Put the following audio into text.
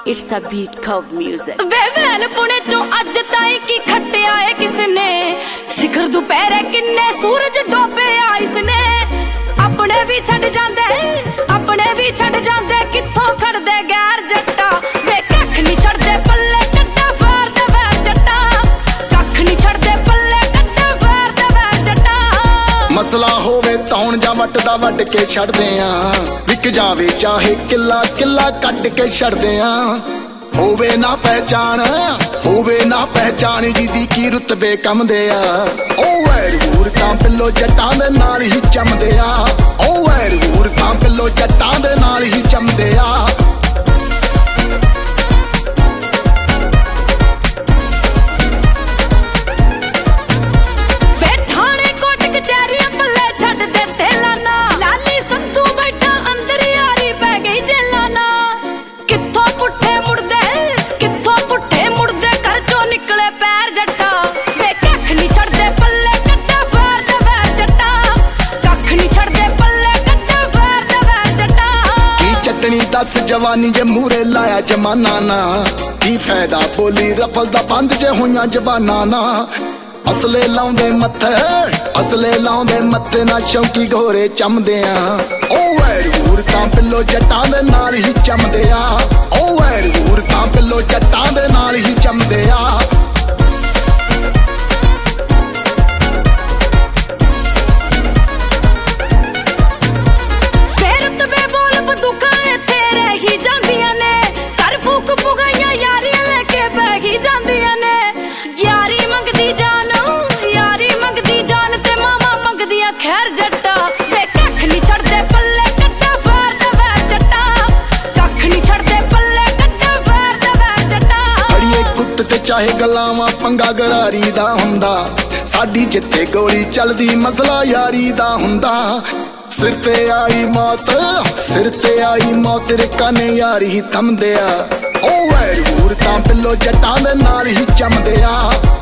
It's a beat called music. वे वैन पुणे चो अज ताई की खट्टिया है किसने शिखर दोपहरे किन्ने सूरज डोबे आ इसने अपने भी छड़ जांदे कित्थों खड़दे गैर जट्टा वे कख नहीं छड़दे पल्ले कट्टा फार दे वैर जट्टा कख नहीं छड़दे पल्ले कट्टा फार दे वैर जट्टा मसला होवे तौण जा वट दा वट के छड़दे आ विक जावे चाहे किला किला कट के छड़दे आ होवे ना पहचान जिदी की रुतबे कमदे आ ओ वैरूर तां पिल्लो जट्टां दे नाल ही चमदे आ ओ वैरूर तां पिल्लो जट्टां दे नाल ही चमदे आ दस जवानी जे मूरे लाया जमाना ना की फायदा बोली रफल दा बंद जे होइयां जबाना ना असले लाउंदे मत्थे ना शौकी घोरे चमदे आ ओ वैरूर तां पिल्लो जट्टां दे नाल ही चमदे आ ओ वैरूर तां पिल्लो जट्टां दे नाल ही चमदे आ खैर जट्टा वे कख नहीं छड़दे पल्ले कट्टा फार दे वैर जट्टा कख नहीं छड़दे पल्ले कट्टा फार दे वैर जट्टा अड़िए गुੱਟ ते चाहे गलावां पंगा गरारी दा हुंदा साडी जिੱਤੇ गोली चलदी मसला यारी दा हुंदा सिर ते आई मौत रिका ने यारी थमदे आ ओ वैरूर तां पिल्लो जट्टां दे नाल ही चमदे आ